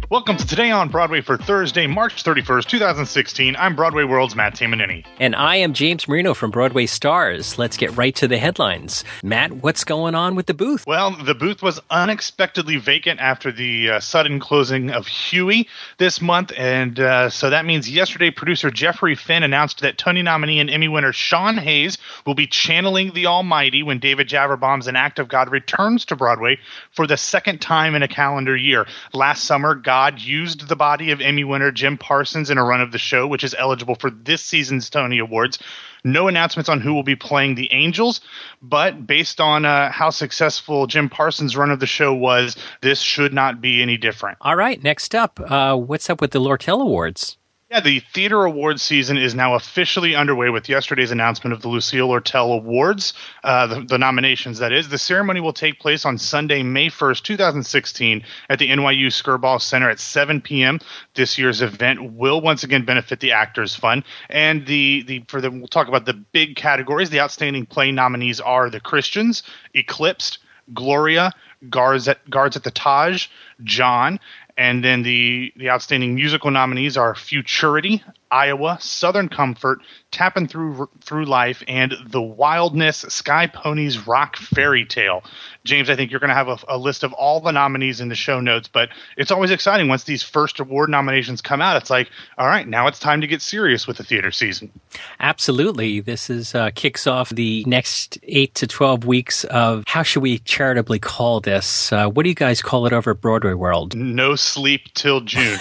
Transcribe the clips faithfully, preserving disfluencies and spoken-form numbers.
Welcome to Today on Broadway for Thursday, March thirty-first, twenty sixteen. I'm Broadway World's Matt Tamanini. And I am James Marino from Broadway Stars. Let's get right to the headlines. Matt, what's going on with the booth? Well, the booth was unexpectedly vacant after the uh, sudden closing of Huey this month, and uh, so that means yesterday producer Jeffrey Finn announced that Tony nominee and Emmy winner Sean Hayes will be channeling the Almighty when David Javerbaum's An Act of God returns to Broadway for the second time in a calendar year. Last summer, God God used the body of Emmy winner Jim Parsons in a run of the show, which is eligible for this season's Tony Awards. No announcements on who will be playing the Angels, but based on uh, how successful Jim Parsons' run of the show was, this should not be any different. All right, next up, uh, what's up with the Lortel Awards? Yeah, the Theater Awards season is now officially underway with yesterday's announcement of the Lucille Lortel Awards, uh, the, the nominations, that is. The ceremony will take place on Sunday, May first, twenty sixteen at the N Y U Skirball Center at seven p.m. This year's event will once again benefit the Actors Fund. And the, the for the, we'll talk about the big categories. The Outstanding Play nominees are The Christians, Eclipsed, Gloria, Guards at, Guards at the Taj, John. And then the, the outstanding musical nominees are Futurity, Iowa, Southern Comfort, Tappin' Through Through Life, and The Wildness, Sky Pony's Rock Fairy Tale. James, I think you're going to have a, a list of all the nominees in the show notes, but it's always exciting once these first award nominations come out. It's like, all right, now it's time to get serious with the theater season. Absolutely. This is uh, kicks off the next eight to twelve weeks of, how should we charitably call this? Uh, what do you guys call it over at Broadway World? No sleep till June.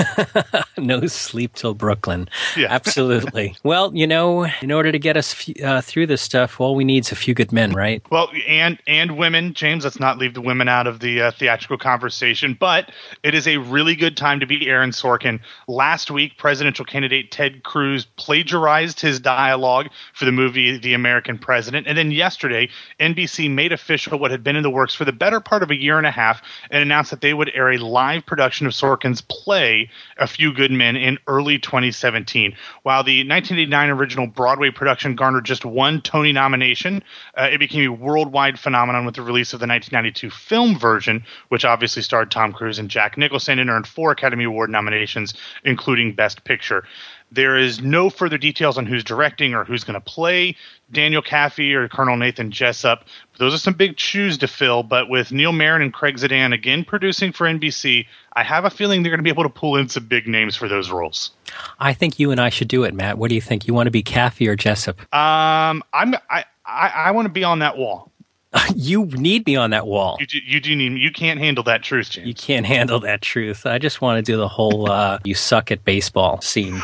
No sleep till Brooklyn. Yeah. Absolutely. Well, you know, in order to get us uh, through this stuff, all we need is a few good men, right? Well, and and women, James, let's not leave the women out of the uh, theatrical conversation, but it is a really good time to be Aaron Sorkin. Last week, presidential candidate Ted Cruz plagiarized his dialogue for the movie The American President, and then yesterday, N B C made official what had been in the works for the better part of a year and a half and announced that they would air a live production of Sorkin's play, A Few Good Men, in early twenty seventeen. While the nineteen eighty-nine original Broadway production garnered just one Tony nomination, uh, it became a worldwide phenomenon with the release of the nineteen ninety-two film version, which obviously starred Tom Cruise and Jack Nicholson and earned four Academy Award nominations, including Best Picture. There is no further details on who's directing or who's going to play Daniel Kaffee or Colonel Nathan Jessup. Those are some big shoes to fill, but with Neil Marin and Craig Zadan again producing for N B C, I have a feeling they're going to be able to pull in some big names for those roles. I think you and I should do it, Matt. What do you think? You want to be Kaffee or Jessup? Um, I'm I I, I want to be on that wall. You need me on that wall. You do, you do need me. You can't handle that truth, James. You can't handle that truth. I just want to do the whole uh, you suck at baseball scene.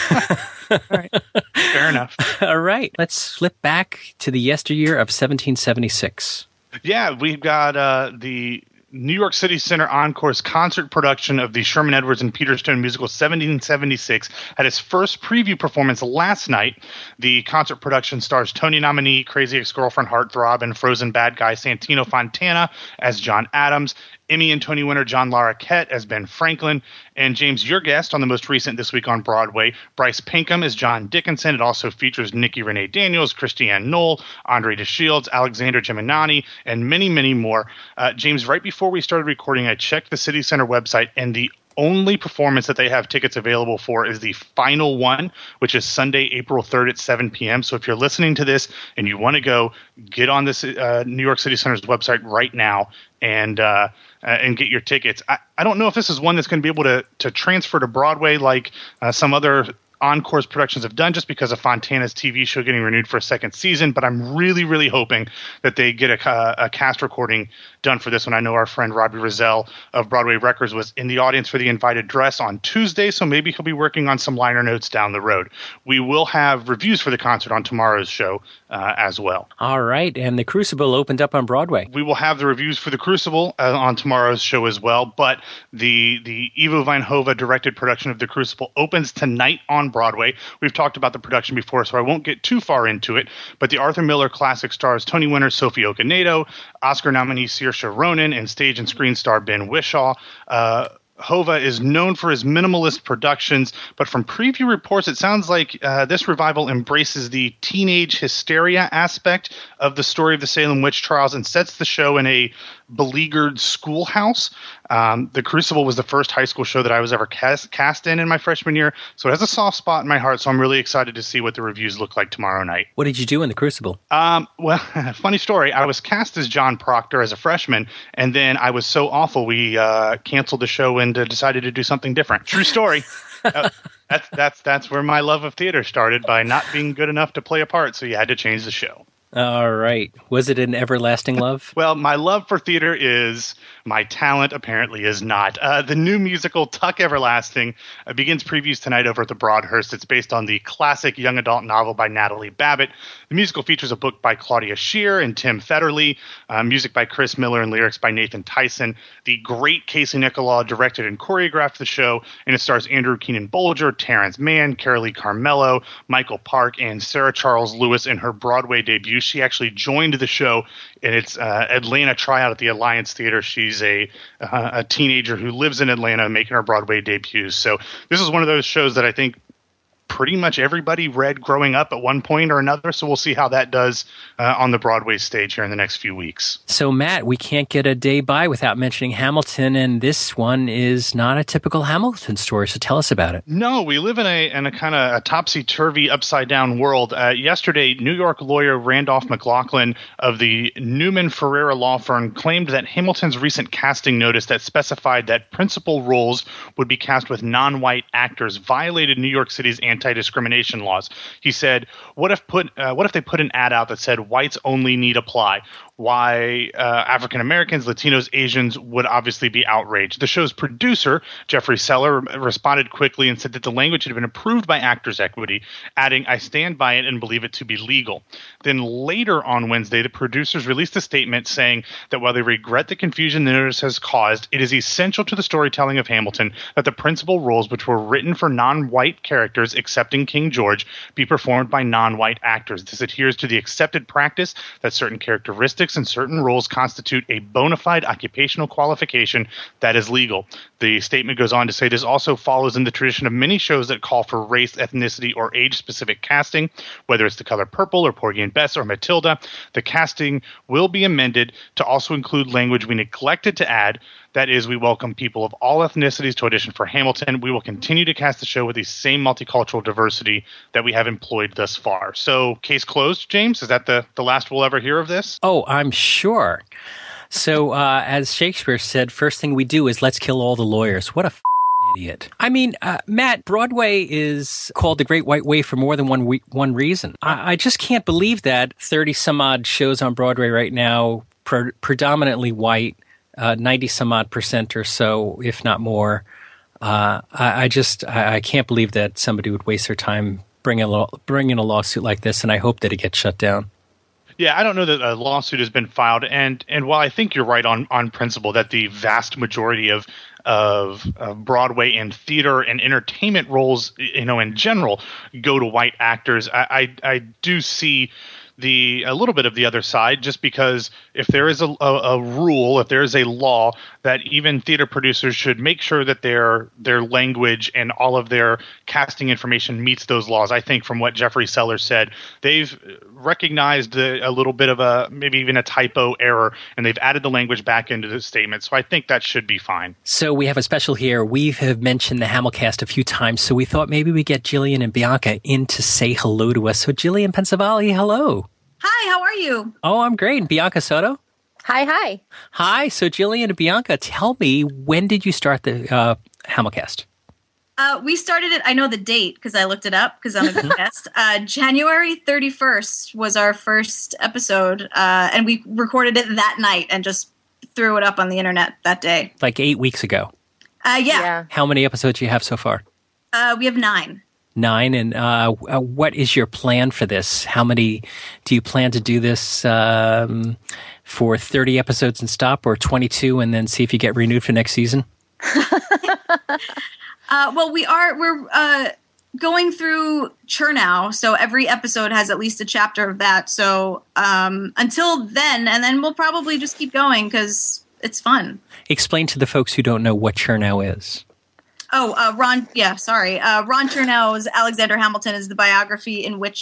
All right. Fair enough. All right. Let's flip back to the yesteryear of seventeen seventy-six. Yeah, we've got uh, the New York City Center Encore's concert production of the Sherman Edwards and Peter Stone musical seventeen seventy-six had its first preview performance last night. The concert production stars Tony nominee, Crazy Ex-Girlfriend Heartthrob, and Frozen bad guy Santino Fontana as John Adams, Emmy and Tony winner John Larroquette as Ben Franklin, and James, your guest on the most recent This Week on Broadway, Bryce Pinkham as John Dickinson. It also features Nikki Renee Daniels, Christiane Knoll, Andre DeShields, Alexander Geminani, and many, many more. Uh, James, right before we started recording, I checked the City Center website, and the only performance that they have tickets available for is the final one, which is Sunday, April third at seven p.m. So if you're listening to this and you want to go, get on this uh, New York City Center's website right now and uh, uh, and get your tickets. I, I don't know if this is one that's going to be able to to transfer to Broadway like uh, some other Encore's productions have done, just because of Fontana's T V show getting renewed for a second season, but I'm really, really hoping that they get a, a cast recording done for this one. I know our friend Robbie Rozelle of Broadway Records was in the audience for the invited dress on Tuesday, so maybe he'll be working on some liner notes down the road. We will have reviews for the concert on tomorrow's show uh, as well. All right, and The Crucible opened up on Broadway. We will have the reviews for The Crucible uh, on tomorrow's show as well, but the, the Ivo Van Hove directed production of The Crucible opens tonight on Broadway. We've talked about the production before, so I won't get too far into it, but the Arthur Miller classic stars Tony winner Sophie Okonedo, Oscar nominee Saoirse Ronan, and stage and screen star Ben Whishaw. Uh, Hova is known for his minimalist productions, but from preview reports, it sounds like uh, this revival embraces the teenage hysteria aspect of the story of the Salem witch trials and sets the show in a beleaguered schoolhouse. Um, the Crucible was the first high school show that I was ever cast, cast in in my freshman year, so it has a soft spot in my heart, so I'm really excited to see what the reviews look like tomorrow night. What did you do in the Crucible? Um, well, funny story. I was cast as John Proctor as a freshman, and then I was so awful we uh, canceled the show and uh, decided to do something different. True story. uh, that's that's that's where my love of theater started, by not being good enough to play a part, so you had to change the show. All right. Was it an everlasting love? Well, my love for theater is. My talent apparently is not. Uh, the new musical Tuck Everlasting uh, begins previews tonight over at the Broadhurst. It's based on the classic young adult novel by Natalie Babbitt. The musical features a book by Claudia Scheer and Tim Federle, uh, music by Chris Miller, and lyrics by Nathan Tyson. The great Casey Nicholaw directed and choreographed the show, and it stars Andrew Keenan Bolger, Terrence Mann, Carolee Carmello, Michael Park, and Sarah Charles Lewis in her Broadway debut. She actually joined the show in its uh, Atlanta tryout at the Alliance Theater. She's a uh, a teenager who lives in Atlanta making her Broadway debut. So this is one of those shows that I think pretty much everybody read growing up at one point or another. So we'll see how that does uh, on the Broadway stage here in the next few weeks. So, Matt, we can't get a day by without mentioning Hamilton, and this one is not a typical Hamilton story. So tell us about it. No, we live in a in a kind of a topsy-turvy, upside-down world. Uh, yesterday, New York lawyer Randolph McLaughlin of the Newman Ferreira law firm claimed that Hamilton's recent casting notice that specified that principal roles would be cast with non-white actors violated New York City's anti-discrimination laws. He said, what if put uh, what if they put an ad out that said whites only need apply? Why uh, African Americans, Latinos, Asians would obviously be outraged. The show's producer, Jeffrey Seller, responded quickly and said that the language had been approved by Actors Equity, adding, I stand by it and believe it to be legal. Then later on Wednesday, the producers released a statement saying that while they regret the confusion the notice has caused, it is essential to the storytelling of Hamilton that the principal roles, which were written for non-white characters, excepting King George, be performed by non-white actors. This adheres to the accepted practice that certain characteristics and certain roles constitute a bona fide occupational qualification that is legal. The statement goes on to say this also follows in the tradition of many shows that call for race, ethnicity, or age-specific casting, whether it's The Color Purple or Porgy and Bess or Matilda. The casting will be amended to also include language we neglected to add. That is, we welcome people of all ethnicities to audition for Hamilton. We will continue to cast the show with the same multicultural diversity that we have employed thus far. So, case closed, James? Is that the, the last we'll ever hear of this? Oh, I'm sure. So, uh, as Shakespeare said, first thing we do is let's kill all the lawyers. What a f- idiot. I mean, uh, Matt, Broadway is called the Great White Way for more than one we- one reason. I-, I just can't believe that thirty some odd shows on Broadway right now, pre- predominantly white, Uh, ninety some odd percent or so, if not more. Uh, I, I just I, I can't believe that somebody would waste their time bringing a, law, bringing a lawsuit like this, and I hope that it gets shut down. Yeah, I don't know that a lawsuit has been filed, and and while I think you're right on, on principle that the vast majority of of uh, Broadway and theater and entertainment roles, you know, in general, go to white actors, I I, I do see the a little bit of the other side, just because if there is a, a, a rule, if there is a law that even theater producers should make sure that their their language and all of their casting information meets those laws. I think from what Jeffrey Seller said, they've recognized a, a little bit of a maybe even a typo error, and they've added the language back into the statement. So I think that should be fine. So we have a special here. We have mentioned the Hamilcast a few times, so we thought maybe we get Jillian and Bianca in to say hello to us. So Jillian Pensavalle, hello. Hi, how are you? Oh, I'm great. And Bianca Soto? Hi, hi. Hi. So Jillian and Bianca, tell me, when did you start the uh, Hamilcast? Uh, we started it, I know the date because I looked it up because I'm a good guest. Uh, January thirty-first was our first episode, uh, and we recorded it that night and just threw it up on the internet that day. Like eight weeks ago? Uh, yeah. yeah. How many episodes do you have so far? Uh, we have nine. Nine. And uh, uh, what is your plan for this? How many do you plan to do this um, for thirty episodes and stop, or twenty-two and then see if you get renewed for next season? uh, well, we are, we're uh, going through Chernow, so every episode has at least a chapter of that. So um, until then, and then we'll probably just keep going because it's fun. Explain to the folks who don't know what Chernow is. Oh, uh, Ron, yeah, sorry. Uh, Ron Chernow's Alexander Hamilton is the biography in which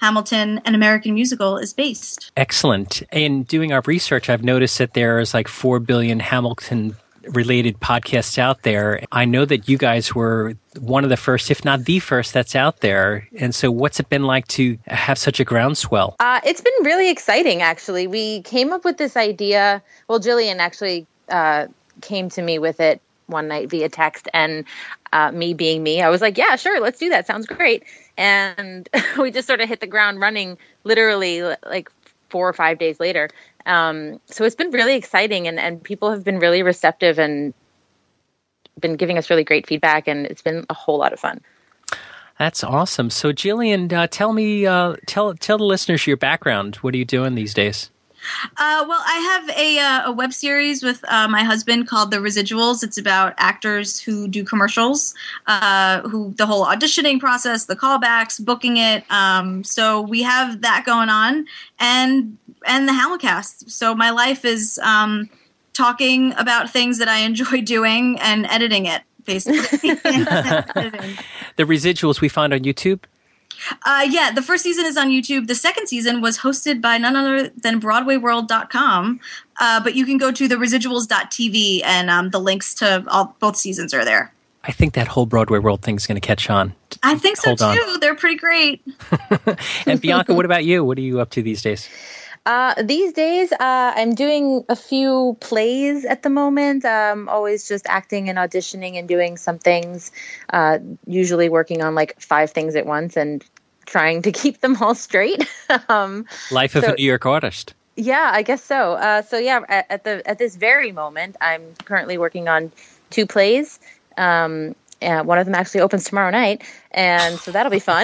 Hamilton, an American Musical, is based. Excellent. In doing our research, I've noticed that there's like four billion Hamilton related podcasts out there. I know that you guys were one of the first, if not the first, that's out there. And so what's it been like to have such a groundswell? Uh, it's been really exciting, actually. We came up with this idea. Well, Jillian actually uh, came to me with it one night via text, and uh, me being me, I was like, yeah, sure, let's do that. Sounds great. And we just sort of hit the ground running literally like four or five days later. Um, so it's been really exciting, and, and people have been really receptive and been giving us really great feedback, and it's been a whole lot of fun. That's awesome. So Jillian, uh, tell me, uh, tell tell the listeners your background. What are you doing these days? Uh, well, I have a, uh, a web series with uh, my husband called The Residuals. It's about actors who do commercials, uh, who the whole auditioning process, the callbacks, booking it. Um, so we have that going on, and and the Hamilcast. So my life is um, talking about things that I enjoy doing and editing it, basically. Editing. The Residuals we find on YouTube? Uh, yeah, the first season is on YouTube. The second season was hosted by none other than Broadway World dot com. Uh, but you can go to the residuals dot t v, and um, the links to all both seasons are there. I think that whole Broadway World thing is going to catch on. I think so, Hold too. on. They're pretty great. And Bianca, what about you? What are you up to these days? Uh, these days, uh, I'm doing a few plays at the moment. Um, always just acting and auditioning and doing some things, uh, usually working on like five things at once and trying to keep them all straight. um, Life of so, a New York artist. Yeah, I guess so. Uh, so yeah, at, at the at this very moment, I'm currently working on two plays. Um, and one of them actually opens tomorrow night, and so that'll be fun.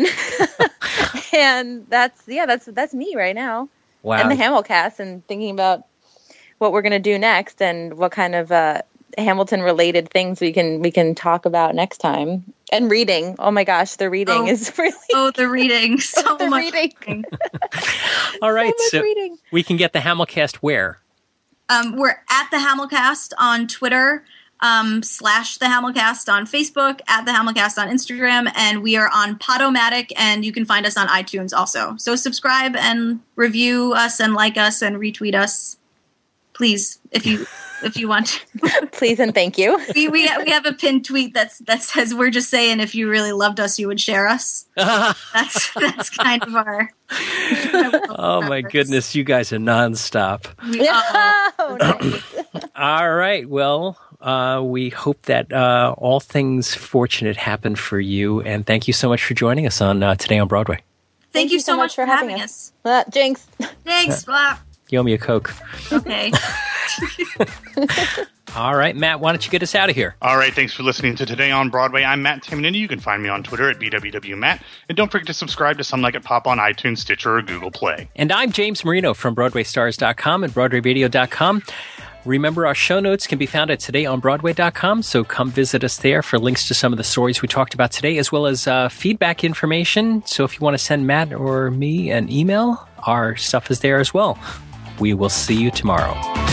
And that's yeah, that's that's me right now. Wow. And the Hamilcast, and thinking about what we're going to do next and what kind of uh, Hamilton-related things we can we can talk about next time. And reading. Oh my gosh, the reading Oh. is really... Oh, the reading. So the much reading. reading. All right, so much so reading. we can get the Hamilcast where? Um, we're at the Hamilcast on Twitter, um, slash the Hamilcast on Facebook, at the Hamilcast on Instagram, and we are on Podomatic, and you can find us on iTunes also. So subscribe and review us and like us and retweet us, please, if you if you want. Please and thank you. we we we have a pinned tweet that's that says we're just saying if you really loved us, you would share us. That's that's kind of our. Oh my goodness, you guys are nonstop. We, uh, Oh, nice. All right, well, uh, we hope that uh, all things fortunate happen for you, and thank you so much for joining us on uh, Today on Broadway. thank you so much for having us. Uh, Jinx. Thanks. Blah. You owe me a Coke. Okay. All right, Matt, why don't you get us out of here? All right, thanks for listening to Today on Broadway. I'm Matt Tamanini. You can find me on Twitter at B W W Matt. And don't forget to subscribe to Some Like It Pop on iTunes, Stitcher, or Google Play. And I'm James Marino from Broadway Stars dot com and Broadway Radio dot com. Remember, our show notes can be found at Today on Broadway dot com, so come visit us there for links to some of the stories we talked about today, as well as uh, feedback information. So if you want to send Matt or me an email, our stuff is there as well. We will see you tomorrow.